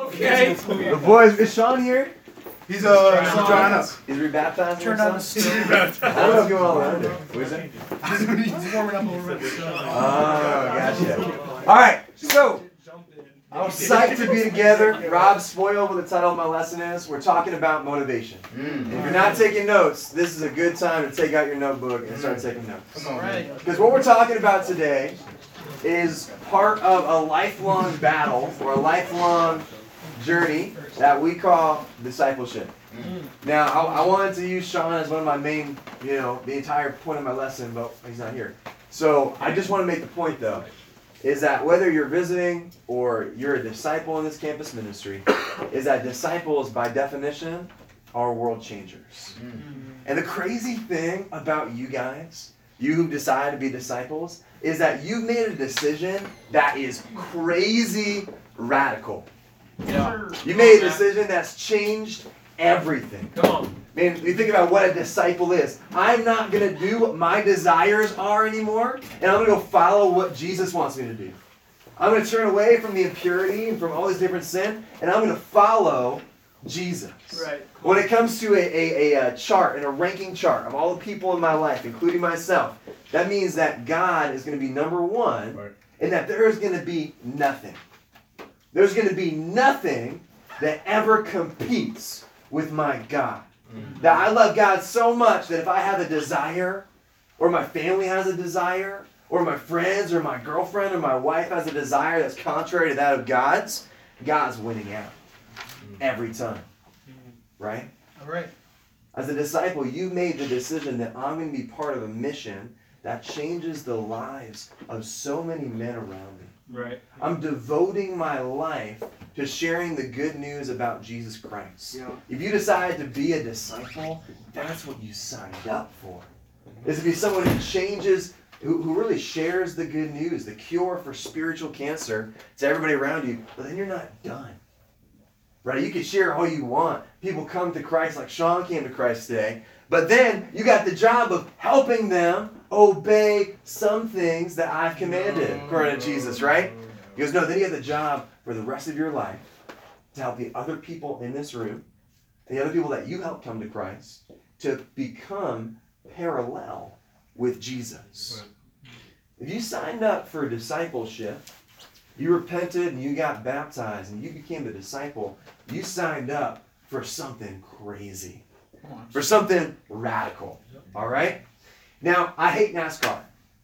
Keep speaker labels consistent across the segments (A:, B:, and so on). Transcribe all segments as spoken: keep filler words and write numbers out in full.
A: Okay.
B: The boys, is Sean here?
C: He's uh, he's drying up.
B: He's rebaptized.
A: Turn on the stove.
B: I don't know what's going on around here. What is it?
A: He's warming up a little bit.
B: Oh, gotcha. All right, so I'm psyched to be together. Rob spoiled what the title of my lesson is. We're talking about motivation. Mm. If you're not taking notes, this is a good time to take out your notebook and start taking notes.
A: All right.
B: Because what we're talking about today is part of a lifelong battle or a lifelong journey that we call discipleship. Mm. Now, I, I wanted to use Sean as one of my main, you know, the entire point of my lesson, but he's not here. So I just want to make the point, though, is that whether you're visiting or you're a disciple in this campus ministry, is that disciples, by definition, are world changers. Mm. And the crazy thing about you guys, you who decide to be disciples, is that you've made a decision that is crazy radical.
A: Yeah.
B: You made a decision that's changed everything.
A: Come on.
B: Man, you think about what a disciple is. I'm not going to do what my desires are anymore, and I'm going to go follow what Jesus wants me to do. I'm going to turn away from the impurity and from all this different sin, and I'm going to follow Jesus.
A: Right.
B: When it comes to a, a, a, a chart and a ranking chart of all the people in my life, including myself, that means that God is going to be number one, right, and that there is going to be nothing. There's going to be nothing that ever competes with my God. Mm-hmm. That I love God so much that if I have a desire, or my family has a desire, or my friends, or my girlfriend, or my wife has a desire that's contrary to that of God's, God's winning out. Every time. Right?
A: All right.
B: As a disciple, you made the decision that I'm going to be part of a mission that changes the lives of so many men around me.
A: Right.
B: I'm devoting my life to sharing the good news about Jesus Christ. Yeah. If you decide to be a disciple, that's what you signed up for. Is to be someone who changes, who, who really shares the good news, the cure for spiritual cancer to everybody around you. But then you're not done. Right? You can share all you want. People come to Christ like Sean came to Christ today. But then you got the job of helping them obey some things that I've commanded, according to Jesus, right? He goes, no, then you have the job for the rest of your life to help the other people in this room, and the other people that you help come to Christ, to become parallel with Jesus. If you signed up for discipleship, you repented and you got baptized and you became a disciple, you signed up for something crazy. For something radical. All right? Now, I hate NASCAR.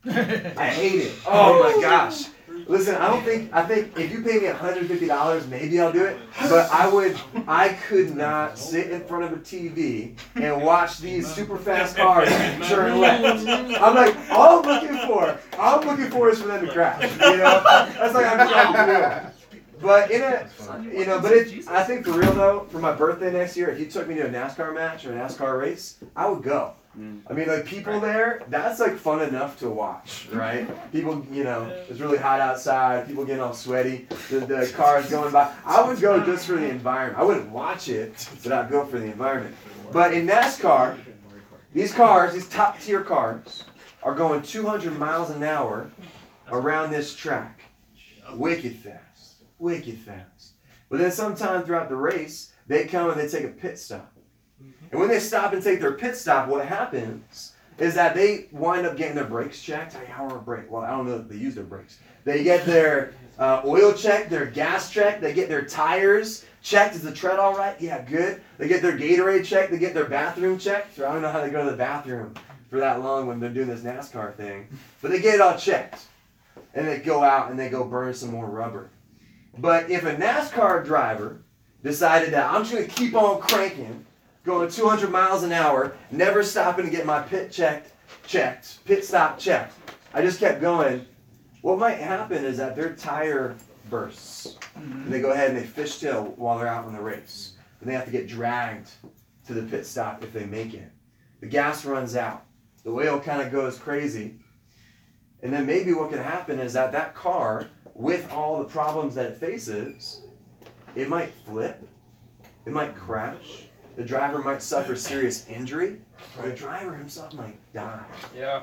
B: I hate it. Oh my gosh. Listen, I don't think, I think if you pay me one hundred fifty dollars, maybe I'll do it. But I would, I could not sit in front of a T V and watch these super fast cars turn left. I'm like, all I'm looking for, all I'm looking for is for them to crash. You know? That's like I'm trying to do. But in a, you know, but it, I think for real though, for my birthday next year, if you took me to a NASCAR match or a NASCAR race, I would go. I mean, like people there, that's like fun enough to watch, right? People, you know, it's really hot outside, people getting all sweaty, the, the cars going by. I would go just for the environment. I wouldn't watch it, but I'd go for the environment. But in NASCAR, these cars, these top tier cars, are going two hundred miles an hour around this track. Wicked fast. Wicked fast. But then sometime throughout the race, they come and they take a pit stop. And when they stop and take their pit stop, what happens is that they wind up getting their brakes checked. How are brake? Well, I don't know if they use their brakes. They get their uh, oil checked, their gas checked, they get their tires checked. Is the tread all right? Yeah, good. They get their Gatorade checked, they get their bathroom checked. So I don't know how they go to the bathroom for that long when they're doing this NASCAR thing. But they get it all checked. And they go out and they go burn some more rubber. But if a NASCAR driver decided that I'm just going to keep on cranking, going two hundred miles an hour, never stopping to get my pit checked, checked, pit stop checked. I just kept going. What might happen is that their tire bursts. Mm-hmm. And they go ahead and they fishtail while they're out in the race. And they have to get dragged to the pit stop if they make it. The gas runs out. The oil kind of goes crazy. And then maybe what can happen is that that car, with all the problems that it faces, it might flip. It might crash. The driver might suffer serious injury, or the driver himself might die.
A: Yeah.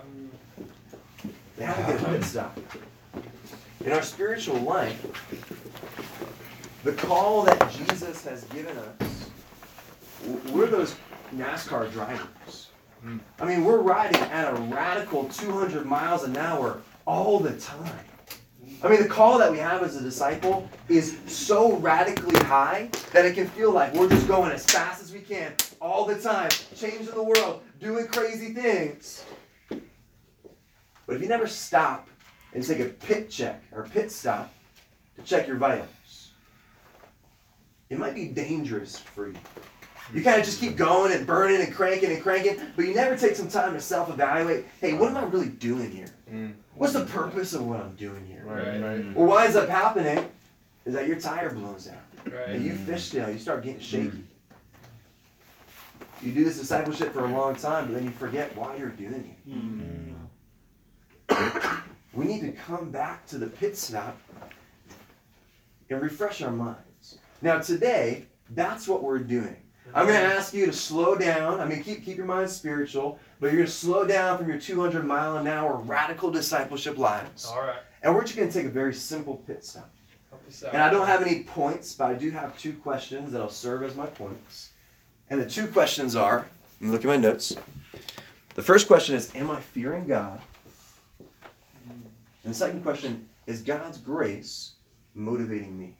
B: They have to get a pit stop. In our spiritual life, The call that Jesus has given us, we're those NASCAR drivers. I mean, we're riding at a radical two hundred miles an hour all the time. I mean, the call that we have as a disciple is so radically high that it can feel like we're just going as fast as we can all the time, changing the world, doing crazy things. But if you never stop and take a pit check or pit stop to check your vitals, it might be dangerous for you. You kind of just keep going and burning and cranking and cranking, but you never take some time to self-evaluate. Hey, what am I really doing here? Mm. What's the purpose of what I'm doing here?
C: Right, right.
B: Well, what ends up happening is that your tire blows out.
A: Right.
B: And you fishtail. You start getting shaky. You do this discipleship for a long time, but then you forget why you're doing it. Mm. We need to come back to the pit stop and refresh our minds. Now, today, that's what we're doing. I'm going to ask you to slow down. I mean, keep keep your mind spiritual, but you're going to slow down from your two hundred mile an hour radical discipleship lives.
A: All right.
B: And we're just going to take a very simple pit stop. And I don't have any points, but I do have two questions that'll serve as my points. And the two questions are, let me look at my notes. The first question is, am I fearing God? And the second question, is God's grace motivating me?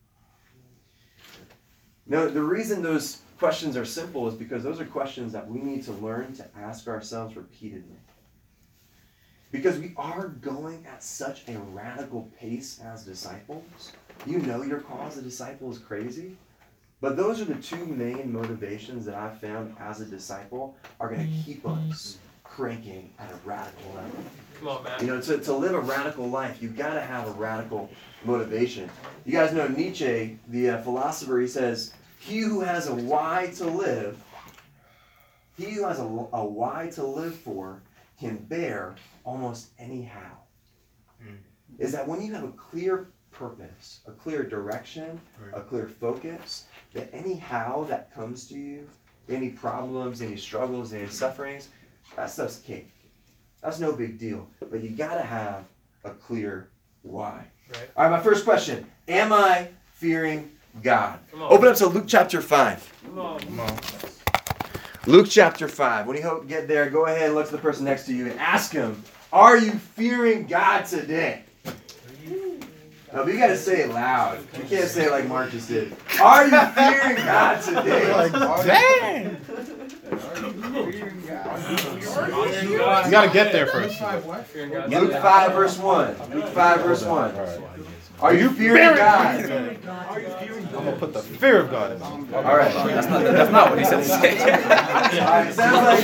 B: Now, the reason those questions are simple is because those are questions that we need to learn to ask ourselves repeatedly. Because we are going at such a radical pace as disciples. You know your call as a disciple is crazy. But those are the two main motivations that I've found as a disciple are going to keep us cranking at a radical level.
A: Come on, man.
B: You know, to, to live a radical life, you've got to have a radical motivation. You guys know Nietzsche, the uh, philosopher, he says, he who has a why to live, he who has a, a why to live for can bear almost any how. Mm. Is that when you have a clear purpose, a clear direction, right. a clear focus, that any how that comes to you, any problems, any struggles, any sufferings, that stuff's cake. That's no big deal. But you got to have a clear why. Right. All right, my first question. Am I fearing God? Open up to Luke chapter five.
A: Come on.
C: Come on.
B: Luke chapter five. When you get there, go ahead and look to the person next to you and ask him, are you fearing God today? No, but you got to say it loud. You can't say it like Mark just did. Are you fearing God today?
C: Like, dang! You got to get there first.
B: Luke five, verse one. Luke five, verse one. Are you fearing God?
C: I'm going to put the fear of God in.
B: All right.
D: That's not, that's not what he said to say.
B: All right, it sounds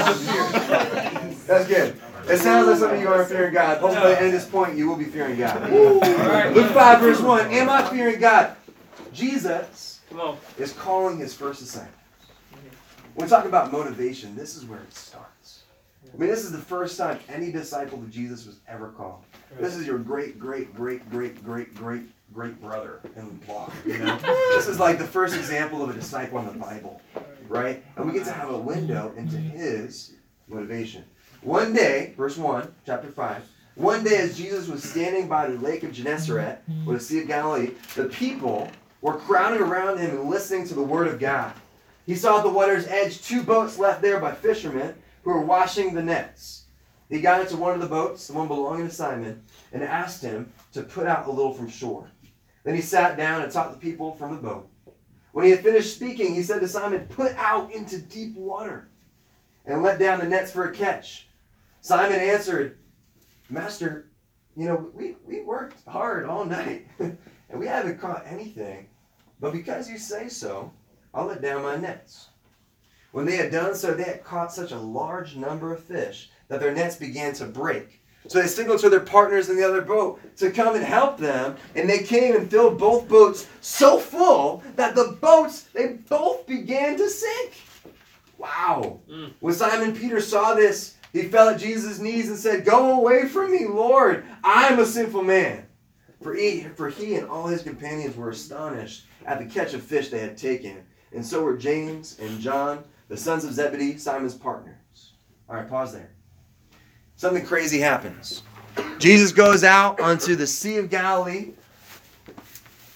B: like that's good. It sounds like some of you are fearing God. Hopefully, by the end of this point, you will be fearing God. Luke five, verse one. Am I fearing God? Jesus is calling his first disciples. When we talk about motivation, this is where it starts. I mean, this is the first time any disciple of Jesus was ever called. This is your great, great, great, great, great, great, great brother in law. You know, this is like the first example of a disciple in the Bible, right? And we get to have a window into his motivation. One day, verse one, chapter five, one day as Jesus was standing by the lake of Gennesaret, or the Sea of Galilee, the people were crowding around him and listening to the word of God. He saw at the water's edge two boats left there by fishermen who were washing the nets. He got into one of the boats, the one belonging to Simon, and asked him to put out a little from shore. Then he sat down and taught the people from the boat. When he had finished speaking, he said to Simon, "Put out into deep water and let down the nets for a catch." Simon answered, "Master, you know, we, we worked hard all night, and we haven't caught anything. But because you say so, I'll let down my nets." When they had done so, they had caught such a large number of fish that their nets began to break. So they signaled to their partners in the other boat to come and help them, and they came and filled both boats so full that the boats, they both began to sink. Wow. Mm. When Simon Peter saw this, he fell at Jesus' knees and said, "Go away from me, Lord. I am a sinful man." For he, for he and all his companions were astonished at the catch of fish they had taken. And so were James and John, the sons of Zebedee, Simon's partners. All right, pause there. Something crazy happens. Jesus goes out onto the Sea of Galilee,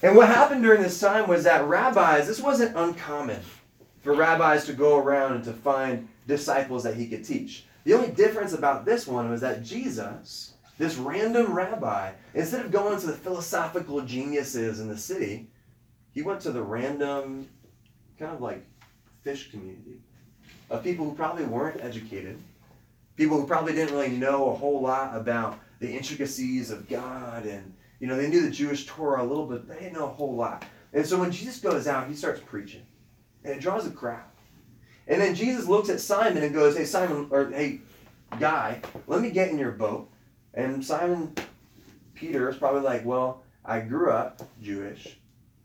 B: And what happened during this time was that rabbis, this wasn't uncommon for rabbis to go around and to find disciples that he could teach. The only difference about this one was that Jesus, this random rabbi, instead of going to the philosophical geniuses in the city, he went to the random kind of like fish community of people who probably weren't educated, people who probably didn't really know a whole lot about the intricacies of God, and you know, they knew the Jewish Torah a little bit, but they didn't know a whole lot. And so when Jesus goes out, he starts preaching, and it draws a crowd. And then Jesus looks at Simon and goes, "Hey Simon, or hey guy, let me get in your boat." And Simon Peter is probably like, "Well, I grew up Jewish.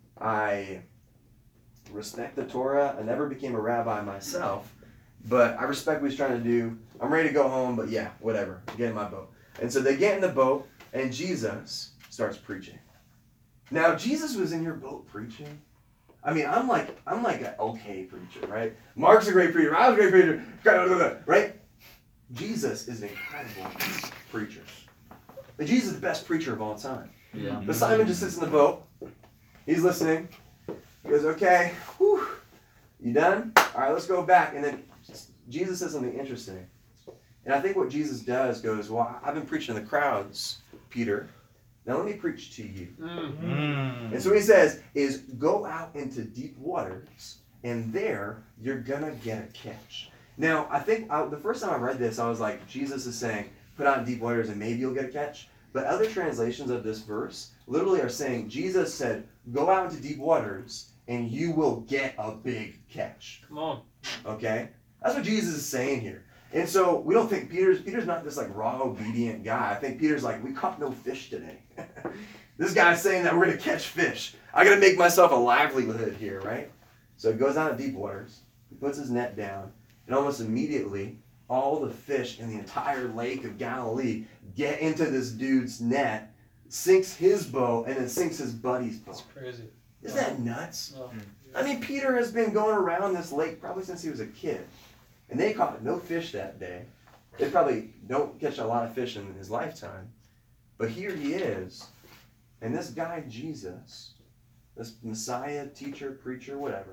B: I respect the Torah. I never became a rabbi myself, but I respect what he's trying to do. I'm ready to go home, but yeah, whatever. Get in my boat." And so they get in the boat, and Jesus starts preaching. Now, Jesus was in your boat preaching. I mean, I'm like, I'm like an okay preacher, right? Mark's a great preacher. I was a great preacher, right? Jesus is an incredible preacher. But Jesus is the best preacher of all time.
D: Yeah.
B: But Simon just sits in the boat. He's listening. He goes, "Okay, whew, you done? All right, let's go back." And then Jesus says something interesting. And I think what Jesus does goes, "Well, I've been preaching to the crowds, Peter. Now let me preach to you."
C: Mm.
B: And so what he says is, go out into deep waters, and there you're going to get a catch. Now, I think I, the first time I read this, I was like, Jesus is saying, put out in deep waters and maybe you'll get a catch. But other translations of this verse literally are saying, Jesus said, go out into deep waters, and you will get a big catch.
E: Come on.
B: Okay? That's what Jesus is saying here. And so we don't think Peter's Peter's not this like raw obedient guy. I think Peter's like, we caught no fish today. This guy's saying that we're gonna catch fish. I gotta make myself a livelihood here, right? So he goes out in deep waters, he puts his net down, and almost immediately all the fish in the entire lake of Galilee get into this dude's net, sinks his boat, and then sinks his buddy's boat.
E: That's crazy.
B: Isn't that nuts?
E: Oh.
B: I mean, Peter has been going around this lake probably since he was a kid. And they caught no fish that day. They probably don't catch a lot of fish in his lifetime. But here he is. And this guy, Jesus, this Messiah, teacher, preacher, whatever,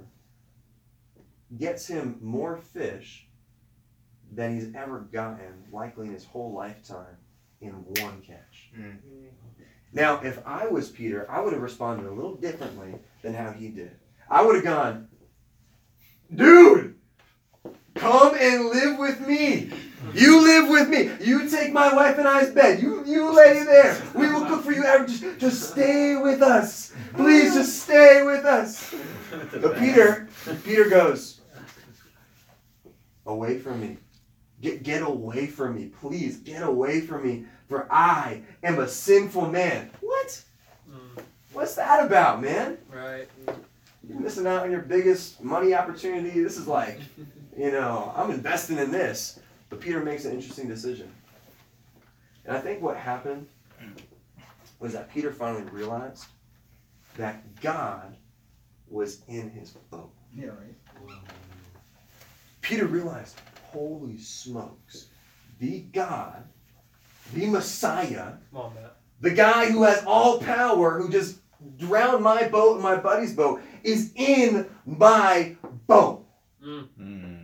B: gets him more fish than he's ever gotten, likely in his whole lifetime, in one catch.
A: Mm.
B: Now, if I was Peter, I would have responded a little differently than how he did. I would have gone, "Dude, come and live with me. You live with me. You take my wife and I's bed. You you lay there. We will cook for you. Just, just stay with us. Please, just stay with us." But Peter, Peter goes, "Away from me. Get, get away from me. Please, get away from me. For I am a sinful man." What?
E: Mm.
B: What's that about, man?
E: Right.
B: You're missing out on your biggest money opportunity. This is like, you know, I'm investing in this. But Peter makes an interesting decision. And I think what happened was that Peter finally realized that God was in his boat.
A: Yeah, right.
B: Peter realized, holy smokes, the God, the Messiah,
E: Come on, Matt.
B: the guy who has all power, who just drowned my boat and my buddy's boat, is in my boat.
E: Mm.
C: Mm.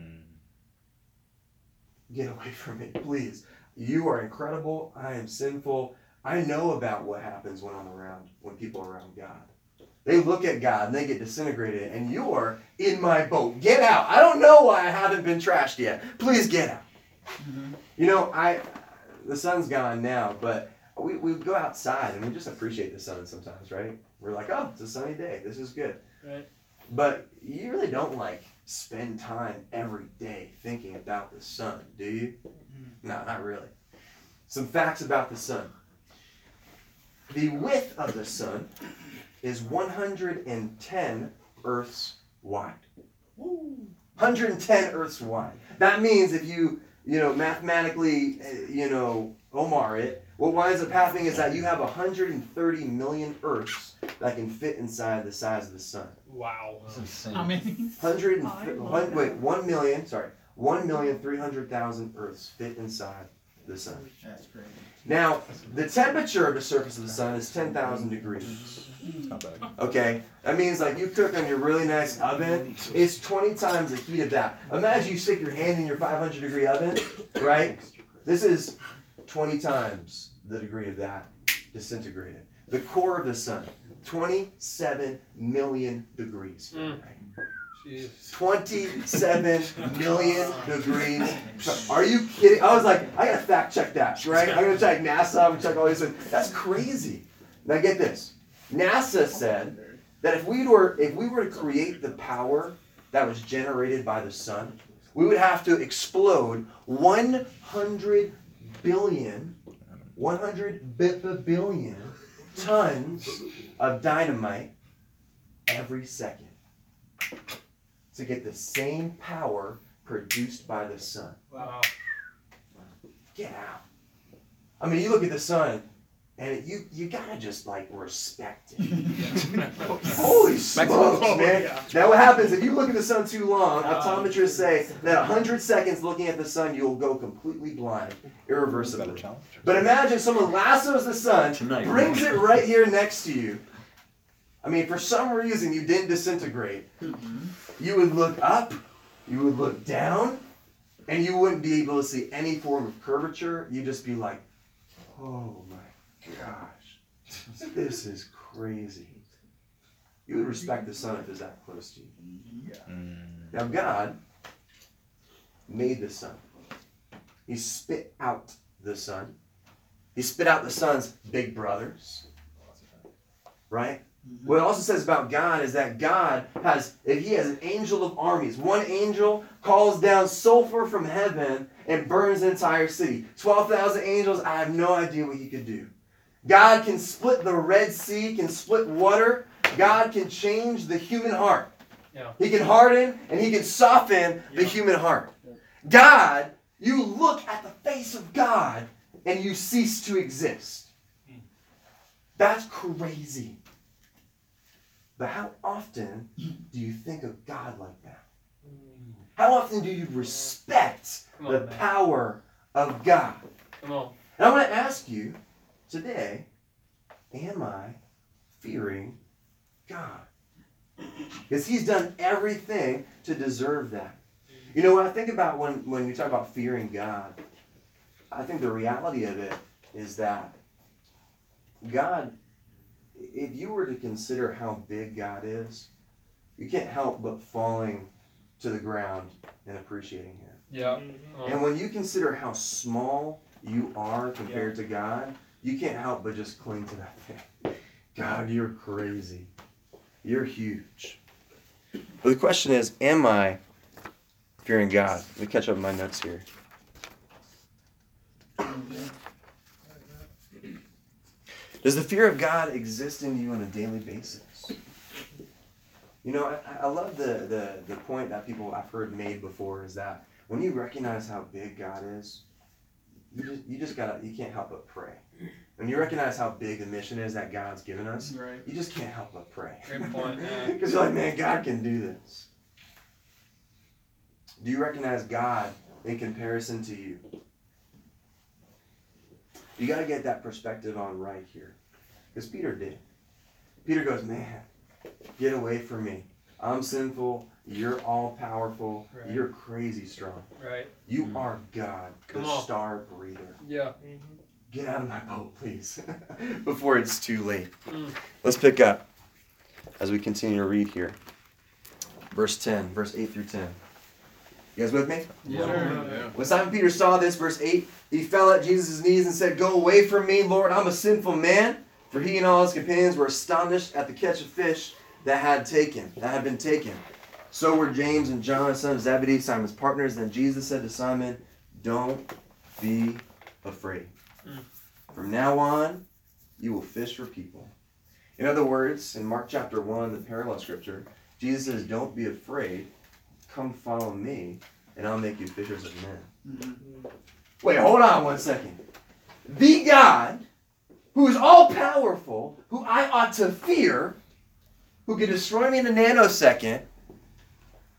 B: Get away from me, please. You are incredible. I am sinful. I know about what happens when I'm around, when people are around God. They look at God and they get disintegrated, and you're in my boat. Get out. I don't know why I haven't been trashed yet. Please get out.
A: Mm-hmm.
B: You know, I the sun's gone now, but we, we go outside and we just appreciate the sun sometimes, right? We're like, oh, it's a sunny day. This is good.
E: Right.
B: But you really don't like spend time every day thinking about the sun, do you? No, not really. Some facts about the sun. The width of the sun is one hundred ten Earths wide. one hundred ten Earths wide. That means if you, you know, mathematically, uh, you know, Omar it, what winds up happening is that you have one hundred thirty million Earths that can fit inside the size of the sun.
E: Wow.
D: That's insane.
A: How many?
B: one hundred, one, wait, one million, sorry, one million three hundred thousand Earths fit inside the sun.
A: That's great.
B: Now, the temperature of the surface of the sun is ten thousand degrees.
C: Not bad.
B: Okay? That means like you cook on your really nice oven, it's twenty times the heat of that. Imagine you stick your hand in your five hundred degree oven, right? This is twenty times the degree of that disintegrated. The core of the sun, twenty-seven million degrees.
E: Mm.
B: twenty-seven million degrees. Are you kidding? I was like, I gotta fact check that, right? I'm gonna check NASA, I'm gonna check all these things. That's crazy. Now get this. NASA said that if we were if we were to create the power that was generated by the sun, we would have to explode one hundred billion, one hundred billion tons of dynamite every second to get the same power produced by the sun.
E: Wow.
B: Get out. I mean, you look at the sun, and it, you you gotta just like respect it. Holy smokes, man! Now what happens if you look at the sun too long? Optometrists say that a hundred seconds looking at the sun, you'll go completely blind,
C: Is that a
B: irreversibly.
C: challenge?
B: But imagine someone lassos the sun,
D: Tonight.
B: brings it right here next to you. I mean, for some reason you didn't disintegrate. You would look up, you would look down, and you wouldn't be able to see any form of curvature. You'd just be like, oh my gosh, this is crazy. You would respect the sun if it's that close to you.
C: Mm.
B: Now God made the sun. He spit out the sun. He spit out the sun's big brothers. Right? What it also says about God is that God has, if he has an angel of armies, one angel calls down sulfur from heaven and burns an entire city. twelve thousand angels, I have no idea what he could do. God can split the Red Sea, can split water. God can change the human heart.
E: Yeah.
B: He can harden and he can soften the
E: Yeah.
B: human heart. God, you look at the face of God and you cease to exist. That's crazy. But how often do you think of God like that? How often do you respect
E: Come on,
B: the
E: man.
B: power of God?
E: Come on.
B: And I want to ask you today, am I fearing God? Because he's done everything to deserve that. You know, when I think about when, when you talk about fearing God, I think the reality of it is that God, if you were to consider how big God is, you can't help but falling to the ground and appreciating him.
E: Yeah.
B: And
E: Um,
B: when you consider how small you are compared to God, you can't help but just cling to that thing. God, you're crazy. You're huge. But the question is, am I fearing God? Let me catch up my notes here. Does the fear of God exist in you on a daily basis? You know, I, I love the, the, the point that people I've heard made before is that when you recognize how big God is, you just you just gotta you can't help but pray. When you recognize how big the mission is that God's given us,
E: Right.
B: you just can't help but pray.
E: Great point, yeah.
B: Because you're like, man, God can do this. Do you recognize God in comparison to you? You got to get that perspective on right here. Because Peter did. Peter goes, man, get away from me. I'm sinful. You're all powerful.
E: Right.
B: You're crazy strong.
E: Right.
B: You are God,
E: Come
B: the
E: on.
B: star breather.
E: Yeah.
B: Get out of my boat, please, before it's too late.
E: Mm.
B: Let's pick up as we continue to read here. Verse ten, verse eight through ten. You guys with me?
E: Yeah.
B: When Simon Peter saw this, verse eight, he fell at Jesus' knees and said, "Go away from me, Lord, I'm a sinful man." For he and all his companions were astonished at the catch of fish that had taken, that had been taken. So were James and John, son of Zebedee, Simon's partners. Then Jesus said to Simon, "Don't be afraid.
E: Mm.
B: From now on, you will fish for people." In other words, in Mark chapter one, the parallel scripture, Jesus says, "Don't be afraid. Come follow me, and I'll make you fishers of men." Wait, hold on one second. The God, who is all-powerful, who I ought to fear, who can destroy me in a nanosecond,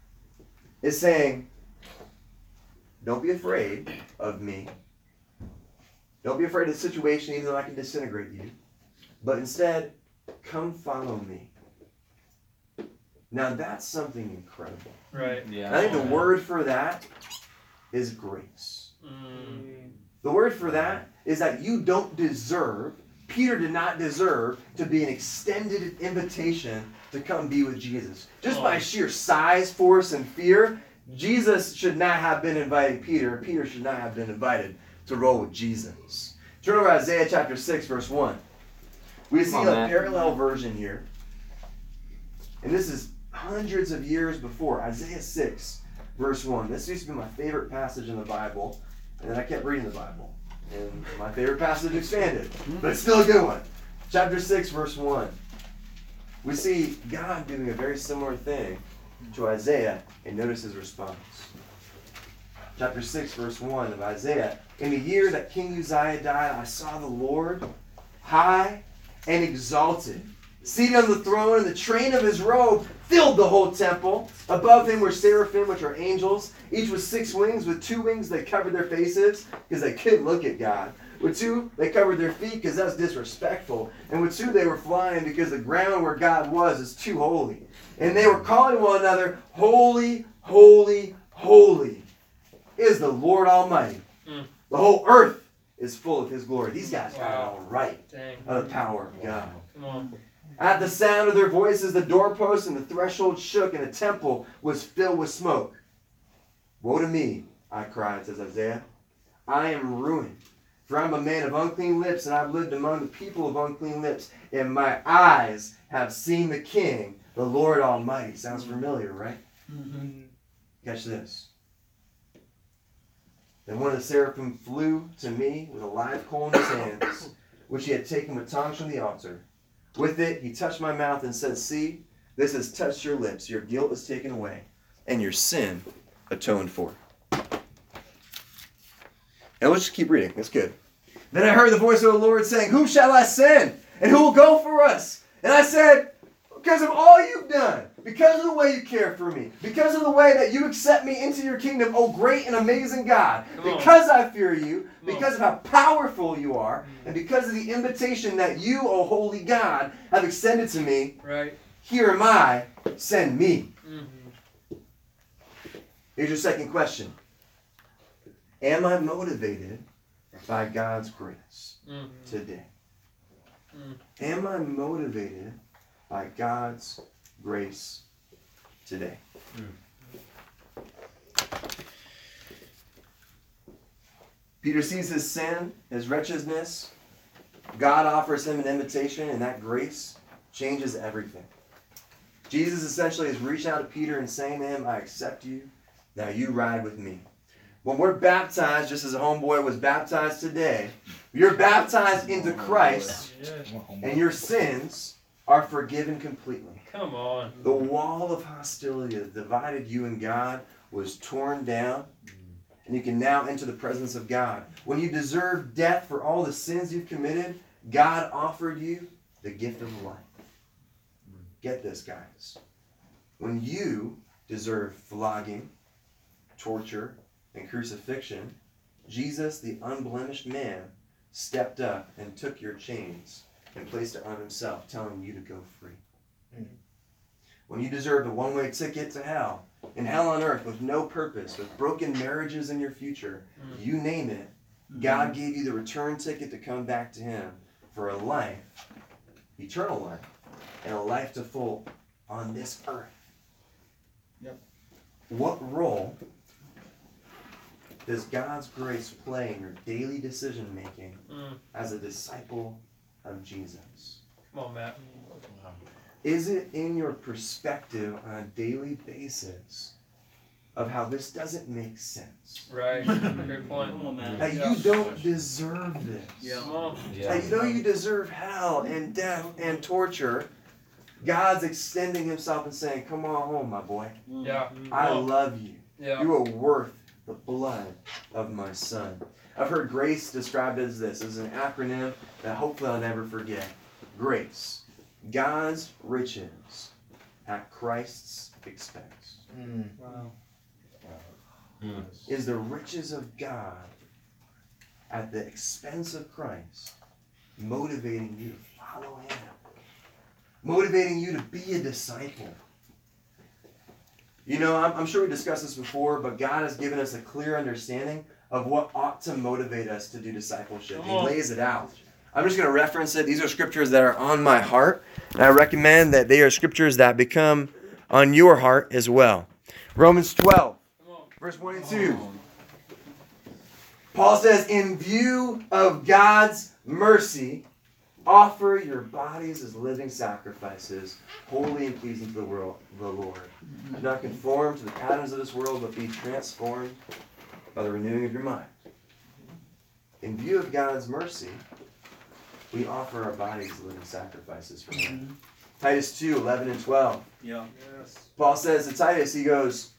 B: is saying, don't be afraid of me. Don't be afraid of the situation, even though I can disintegrate you. But instead, come follow me. Now that's something incredible.
E: Right.
D: Yeah.
B: I think the word for that is grace.
E: Mm.
B: The word for that is that you don't deserve, Peter did not deserve to be an extended invitation to come be with Jesus. Just by sheer size, force, and fear, Jesus should not have been inviting Peter. Peter should not have been invited to roll with Jesus. Turn over to Isaiah chapter six, verse one. We see
D: on,
B: a
D: Matt.
B: parallel version here. And this is hundreds of years before. Isaiah six, verse one. This used to be my favorite passage in the Bible. And then I kept reading the Bible. And my favorite passage expanded. But it's still a good one. Chapter six, verse one. We see God doing a very similar thing to Isaiah. And notice his response. Chapter six, verse one of Isaiah. In the year that King Uzziah died, I saw the Lord high and exalted, seated on the throne, and the train of his robe filled the whole temple. Above him were seraphim, which are angels, each with six wings. With two wings they covered their faces, because they couldn't look at God. With two they covered their feet, because that's disrespectful. And with two they were flying, because the ground where God was is too holy. And they were calling one another, Holy, holy, holy is the Lord Almighty.
E: Mm.
B: The whole earth is full of his glory. These guys got it
E: Wow.
B: all right.
E: Dang.
B: Of the power of God.
E: Come on.
B: At the sound of their voices, the doorposts and the threshold shook, and the temple was filled with smoke. Woe to me, I cried, says Isaiah. I am ruined, for I am a man of unclean lips, and I've lived among the people of unclean lips, and my eyes have seen the King, the Lord Almighty. Sounds familiar, right?
E: Mm-hmm.
B: Catch this. Then one of the seraphim flew to me with a live coal in his hands, which he had taken with tongs from the altar. With it, he touched my mouth and said, See, this has touched your lips. Your guilt is taken away, and your sin atoned for. And let's just keep reading. It's good. Then I heard the voice of the Lord saying, Whom shall I send? And who will go for us? And I said, Because of all you've done, because of the way you care for me, because of the way that you accept me into your kingdom, oh great and amazing God,
E: Come on.
B: because I fear you,
E: Come
B: because of how powerful you are, and because of the invitation that you, oh holy God, have extended to me,
E: Right.
B: here am I, send me.
E: Mm-hmm.
B: Here's your second question. Am I motivated by God's grace
E: Mm-hmm.
B: today?
E: Mm.
B: Am I motivated by God's grace today? Peter sees his sin, his wretchedness. God offers him an invitation, and that grace changes everything. Jesus essentially is reaching out to Peter and saying to him, I accept you. Now you ride with me. When we're baptized, just as a homeboy was baptized today, you're baptized into Christ, and your sins are forgiven completely.
E: Come on.
B: The wall of hostility that divided you and God was torn down, and you can now enter the presence of God. When you deserve death for all the sins you've committed, God offered you the gift of life. Get this, guys. When you deserve flogging, torture, and crucifixion, Jesus, the unblemished man, stepped up and took your chains and placed it on himself, telling you to go free. When you deserved a one-way ticket to hell, and hell on earth with no purpose, with broken marriages in your future,
E: Mm.
B: you name it, God gave you the return ticket to come back to him for a life, eternal life, and a life to full on this earth.
A: Yep.
B: What role does God's grace play in your daily decision making
E: Mm.
B: as a disciple of Jesus?
E: Come on, Matt.
B: Is it in your perspective on a daily basis of how this doesn't make sense?
E: Right. Great point.
B: That
E: Yeah.
B: you don't deserve this.
E: Come on.
B: That you know you deserve hell and death and torture. God's extending himself and saying, come on home, my boy.
E: Yeah.
B: I
E: Come on.
B: love you.
E: Yeah.
B: You are worth the blood of my son. I've heard grace described as this. As an acronym that hopefully I'll never forget. GRACE. God's riches at Christ's expense.
A: Wow.
B: Is the riches of God at the expense of Christ, motivating you to follow him, motivating you to be a disciple. You know, I'm, I'm sure we discussed this before, but God has given us a clear understanding of what ought to motivate us to do discipleship. He lays it out. I'm just going to reference it. These are scriptures that are on my heart, and I recommend that they are scriptures that become on your heart as well. Romans twelve, verse one and two. Paul says, in view of God's mercy, offer your bodies as living sacrifices, holy and pleasing to the world, the Lord. Do not conform to the patterns of this world, but be transformed by the renewing of your mind. In view of God's mercy, we offer our bodies as living sacrifices for him. Titus two, eleven and twelve.
A: Yeah.
B: Paul says to Titus, he goes,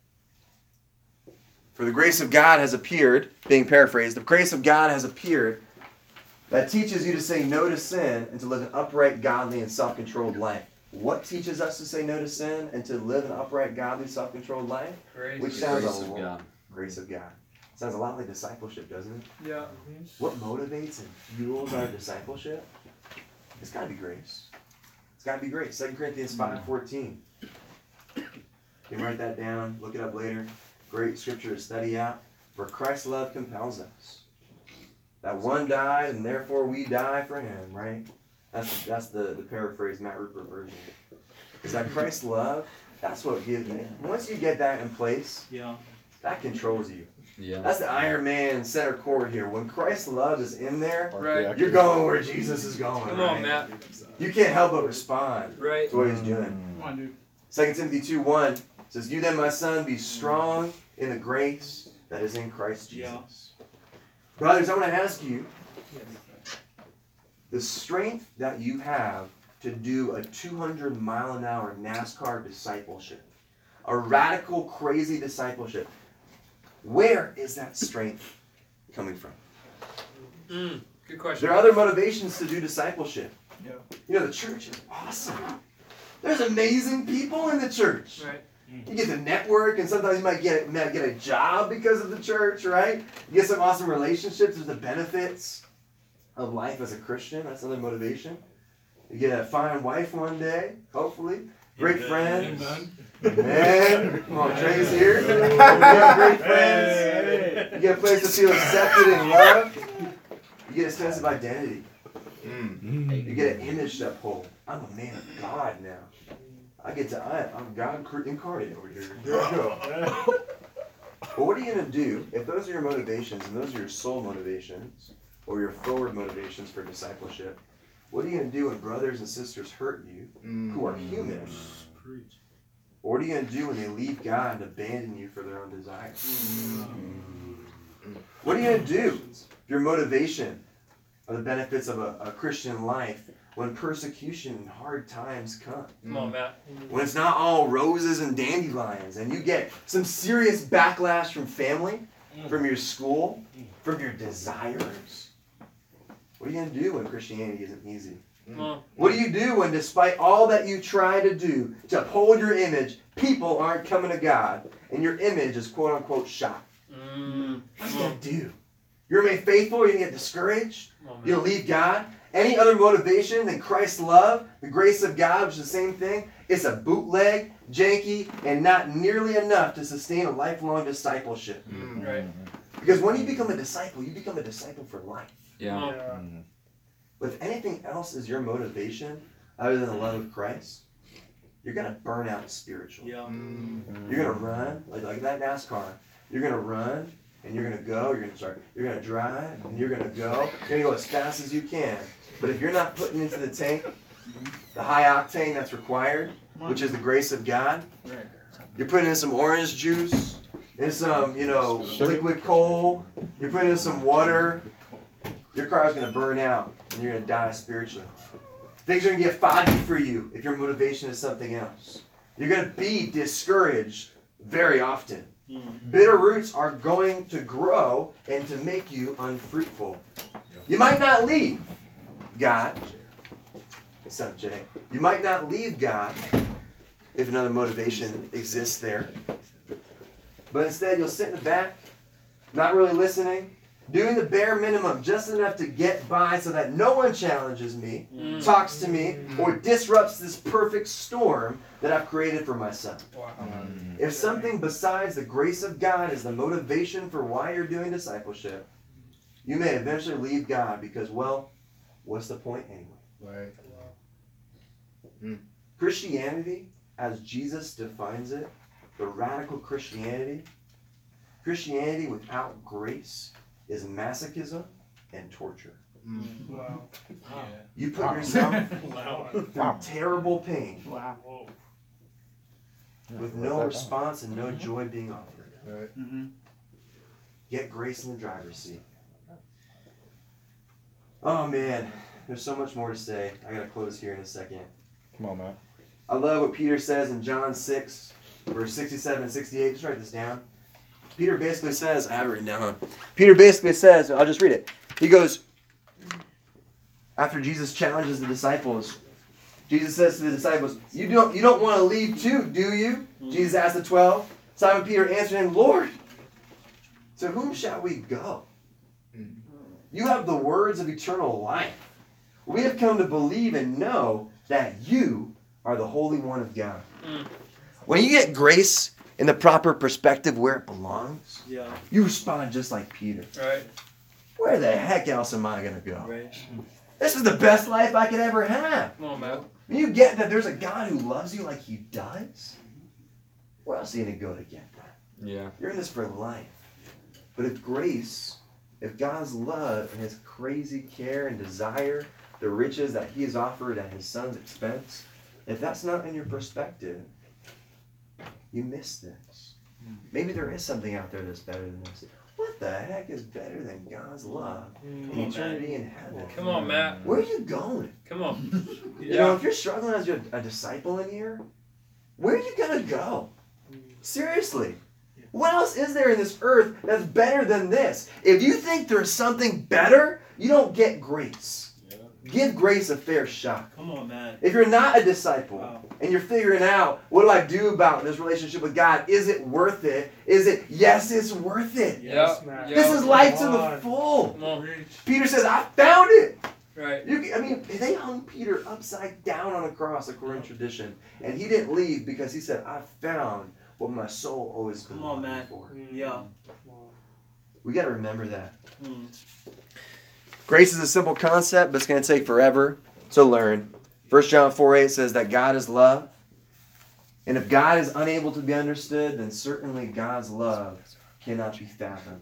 B: for the grace of God has appeared, being paraphrased, the grace of God has appeared that teaches you to say no to sin and to live an upright, godly, and self-controlled life. What teaches us to say no to sin and to live an upright, godly, self-controlled life?
E: Grace.
B: Which sounds
D: Grace
B: a
D: of
B: lot,
D: God.
B: grace of God. Sounds a lot like discipleship, doesn't it?
E: Yeah.
B: What motivates and fuels our discipleship? It's got to be grace. It's got to be grace. Second Corinthians five fourteen. You can write that down. Look it up later. Great scripture to study out. For Christ's love compels us. That one died, and therefore we die for him, right? That's that's the, the paraphrase, Matt Rupert version. Is that Christ's love? That's what gives me. Once you get that in place,
A: Yeah.
B: that controls you.
D: Yeah.
B: That's the Iron Man center core here. When Christ's love is in there,
E: Right.
B: you're going where Jesus is going.
E: Come
B: right?
E: on, Matt.
B: You can't help but respond
E: Right.
B: to what he's doing.
A: Come on, dude.
B: Second Timothy two one says, you then, my son, be strong in the grace that is in Christ Jesus.
A: Yeah.
B: Brothers, I want to ask you, the strength that you have to do a two hundred mile an hour NASCAR discipleship, a radical, crazy discipleship, where is that strength coming from?
E: Mm, good question.
B: There are other motivations to do discipleship.
A: Yeah.
B: You know, the church is awesome. There's amazing people in the church.
E: Right.
B: You get to network, and sometimes you might get, might get a job because of the church, right? You get some awesome relationships. There's the benefits of life as a Christian. That's another motivation. You get a fine wife one day, hopefully. Great friends. Man, come on, Trey's here. You get great friends. You get a place to feel accepted and loved. You get a sense of identity. You get an image to uphold. I'm a man of God now. I get to, I, I'm God incarnate over here. There we go. But what are you going to do if those are your motivations and those are your soul motivations or your forward motivations for discipleship? What are you going to do when brothers and sisters hurt you who are human? Or what are you going to do when they leave God and abandon you for their own desires? What are you going to do if your motivation are the benefits of a, a Christian life when persecution and hard times come?
E: Come on, Matt.
B: When it's not all roses and dandelions and you get some serious backlash from family, from your school, from your desires? What are you going to do when Christianity isn't easy?
E: Come on.
B: What do you do when, despite all that you try to do to uphold your image, people aren't coming to God and your image is quote unquote shot?
E: Mm,
B: What are
E: come
B: you
E: on.
B: going to do? You're going to be faithful? You're going to get discouraged?
E: Come on,
B: You
E: man.
B: don't leave God? Any other motivation than Christ's love, the grace of God, which is the same thing? It's a bootleg, janky, and not nearly enough to sustain a lifelong discipleship.
E: Right.
B: Because when you become a disciple, you become a disciple for life.
D: Yeah.
B: But if anything else is your motivation other than the love of Christ, you're going to burn out spiritually.
A: Yeah.
B: You're going to run, like, like that NASCAR. You're going to run, and you're going to go, you're going to start, you're going to drive, and you're going to go. You're going to go as fast as you can. But if you're not putting into the tank the high octane that's required, which is the grace of God, you're putting in some orange juice, and some, you know, liquid coal, you're putting in some water, your car is going to burn out, and you're going to die spiritually. Things are going to get foggy for you if your motivation is something else. You're going to be discouraged very often. Bitter roots are going to grow and to make you unfruitful. You might not leave God. It's not Jay. You might not leave God if another motivation exists there. But instead, you'll sit in the back, not really listening, doing the bare minimum, just enough to get by so that no one challenges me,
E: Mm.
B: talks to me, or disrupts this perfect storm that I've created for myself.
E: Wow.
B: If something besides the grace of God is the motivation for why you're doing discipleship, you may eventually leave God because, well, what's the point anyway?
A: Right.
B: Mm. Christianity, as Jesus defines it, the radical Christianity, Christianity without grace is masochism and torture.
E: Wow.
B: You put yourself
E: Wow.
B: through terrible pain
E: Whoa.
B: with no response and no joy being offered.
A: Right.
B: Get grace in the driver's seat. Oh man, there's so much more to say. I gotta close here in a second.
C: Come on, man.
B: I love what Peter says in John six, verse sixty-seven and sixty-eight. Just write this down. Peter basically says, I have it written down. Peter basically says, I'll just read it. He goes, after Jesus challenges the disciples, Jesus says to the disciples, you don't, you don't want to leave too, do you? Jesus asked the twelve. Simon Peter answered him, Lord, to whom shall we go? You have the words of eternal life. We have come to believe and know that you are the Holy One of God.
E: Mm.
B: When you get grace in the proper perspective where it belongs,
F: Yeah.
B: you respond just like Peter.
E: Right.
B: Where the heck else am I going to go?
F: Right.
B: This is the best life I could ever have.
E: Come on, man.
B: When you get that there's a God who loves you like he does, where else are you going to go to get that?
D: Yeah.
B: You're in this for life. But if grace, if God's love and his crazy care and desire, the riches that he has offered at his son's expense, if that's not in your perspective, you miss this. Maybe there is something out there that's better than this. What the heck is better than God's love and eternity in heaven?
E: Come on, Matt.
B: Where are you going?
E: Come on.
B: You know,
E: Yeah.
B: if you're struggling as a, a disciple in here, where are you going to go? Seriously. What else is there in this earth that's better than this? If you think there's something better, you don't get grace. Give grace a fair shot.
F: Come on, man.
B: If you're not a disciple
F: Wow.
B: and you're figuring out, what do I do about this relationship with God? Is it worth it? Is it, yes, it's worth it.
E: Yeah.
F: man.
E: Yeah.
B: This is life to
F: Come
B: the
F: on.
B: full.
E: Come on.
B: Peter says, I found it.
E: Right.
B: You, I mean, they hung Peter upside down on a cross according to tradition. And he didn't leave because he said, I found what my soul always been
F: Come on,
B: longing
F: man.
B: for.
F: Yeah.
B: We got to remember that.
F: Mm.
B: Grace is a simple concept, but it's going to take forever to learn. First John four eight says that God is love. And if God is unable to be understood, then certainly God's love cannot be fathomed.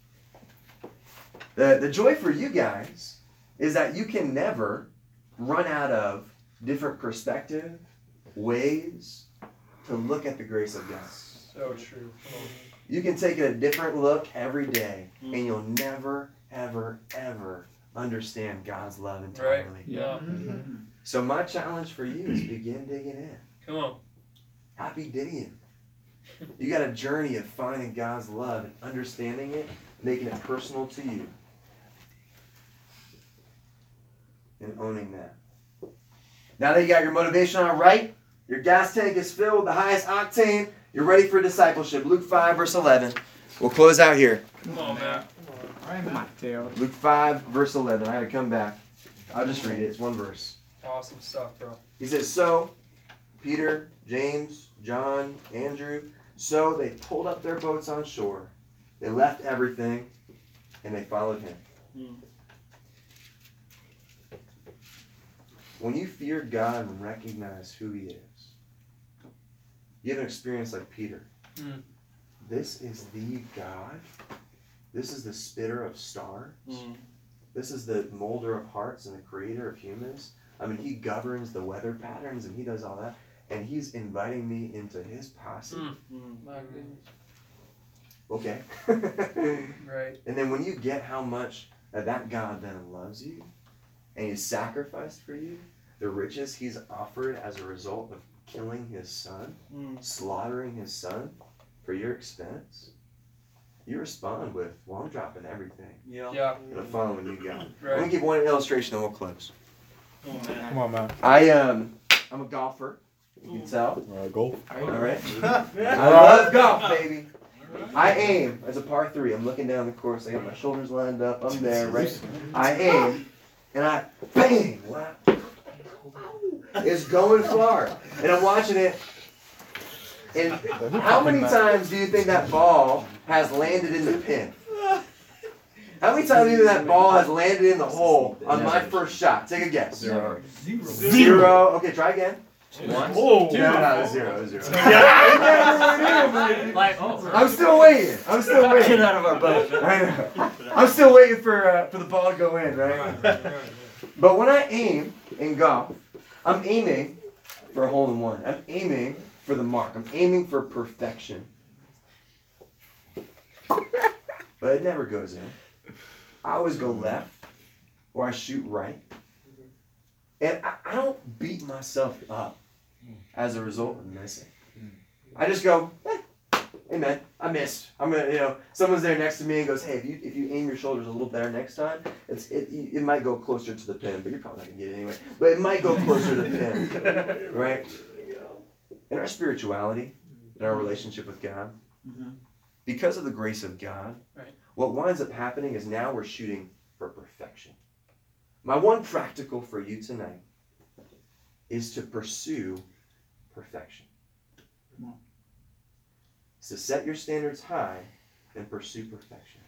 B: The, the joy for you guys is that you can never run out of different perspective, ways to look at the grace of God.
E: So true. Come on.
B: You can take a different look every day, and you'll never, ever, ever understand God's love entirely.
E: Right. Yeah.
B: So my challenge for you is begin digging in.
E: Come on.
B: Happy Gideon. You got a journey of finding God's love and understanding it, making it personal to you, and owning that. Now that you got your motivation on right, your gas tank is filled with the highest octane, you're ready for discipleship. Luke five, verse eleven. We'll close out here.
E: Come on, Matt.
B: Luke five, verse eleven. I gotta come back. I'll just read it. It's one verse.
E: Awesome stuff, bro.
B: He says, so, Peter, James, John, Andrew, so they pulled up their boats on shore. They left everything, and they followed him.
F: Mm.
B: When you fear God and recognize who he is, you have an experience like Peter.
E: Mm.
B: This is the God. This is the spitter of stars.
F: Mm.
B: This is the molder of hearts and the creator of humans. I mean, he governs the weather patterns and he does all that. And he's inviting me into his posse.
E: Mm.
F: Mm.
E: My goodness.
B: Okay.
E: Right.
B: And then when you get how much that, that God then loves you and he sacrificed for you, the riches he's offered as a result of killing his son,
F: Mm.
B: slaughtering his son for your expense, you respond with, well, I'm dropping everything.
F: Yeah.
E: Yeah.
B: And I'm following you, God. I'm
E: Right.
B: going to give one illustration and we'll close.
F: Come on, man.
C: Come on, man.
B: I, um, I'm a golfer. You can tell.
C: Uh, golf.
B: All right. I love golf, baby. I aim as a par three. I'm looking down the course. I got my shoulders lined up. I'm there, right? I aim, and I bang. Wow. It's going far, and I'm watching it. And how many times do you think that ball has landed in the pin? How many times do you think that ball has landed in the hole on my first shot? Take a guess.
D: Zero.
B: Zero. Okay, try again.
D: One.
B: No, no, zero, zero.
F: Like, oh,
B: I'm still waiting. I'm still
F: get
B: waiting.
F: out of our boat.
B: I know. I'm still waiting for uh, for the ball to go in, right? But when I aim in golf, I'm aiming for a hole in one. I'm aiming for the mark. I'm aiming for perfection. But it never goes in. I always go left, or I shoot right. And I, I don't beat myself up as a result of missing. I just go, eh, hey man, I missed. I'm gonna, you know, someone's there next to me and goes, hey, if you if you aim your shoulders a little better next time, it's it it might go closer to the pin, but you're probably not gonna get it anyway. But it might go closer to the pin, right? In our spirituality, in our relationship with God, because of the grace of God,
E: Right.
B: what winds up happening is now we're shooting for perfection. My one practical for you tonight is to pursue perfection. It's to set your standards high and pursue perfection.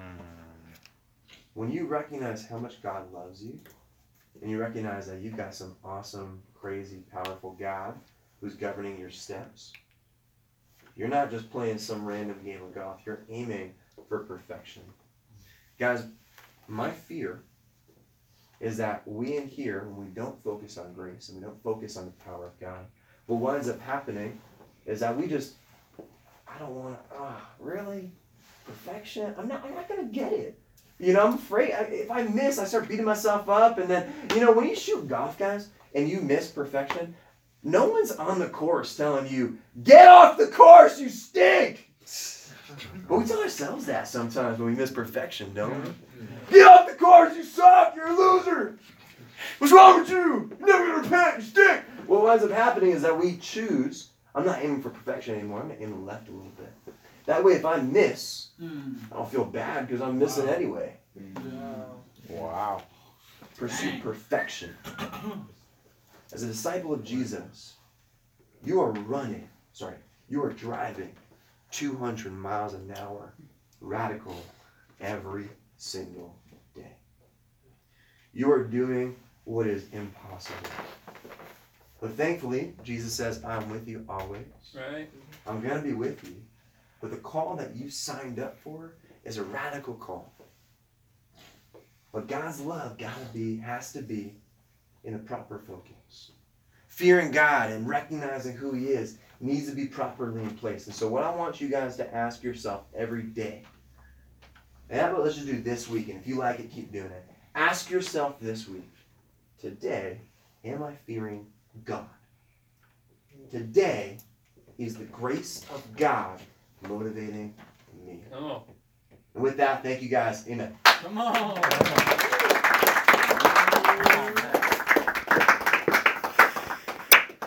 B: When you recognize how much God loves you, and you recognize that you've got some awesome, crazy, powerful God who's governing your steps, you're not just playing some random game of golf. You're aiming for perfection. Guys, my fear is that we in here, when we don't focus on grace and we don't focus on the power of God, what winds up happening is that we just, I don't want to, ah, really? Perfection? I'm not, I'm not going to get it. You know, I'm afraid. I, if I miss, I start beating myself up. And then, you know, when you shoot golf, guys, and you miss perfection, no one's on the course telling you, get off the course, you stink. But we tell ourselves that sometimes when we miss perfection, don't we? Get off the course, you suck, you're a loser. What's wrong with you? You're never going to repent, you stink. What winds up happening is that we choose, I'm not aiming for perfection anymore, I'm aiming left a little bit. That way if I miss, I don't feel bad because I'm missing anyway.
C: Wow.
B: Pursue perfection. As a disciple of Jesus, you are running, sorry, you are driving two hundred miles an hour, radical, every single day. You are doing what is impossible. But thankfully, Jesus says, I'm with you always.
E: Right.
B: I'm going to be with you. But the call that you signed up for is a radical call. But God's love gotta be, has to be in a proper focus. Fearing God and recognizing who He is needs to be properly in place. And so what I want you guys to ask yourself every day, and how about let's just do this week, and if you like it, keep doing it. Ask yourself this week, today, am I fearing God? Today is the grace of God motivating me.
E: Oh.
B: And with that, thank you guys. Amen.
F: Come on.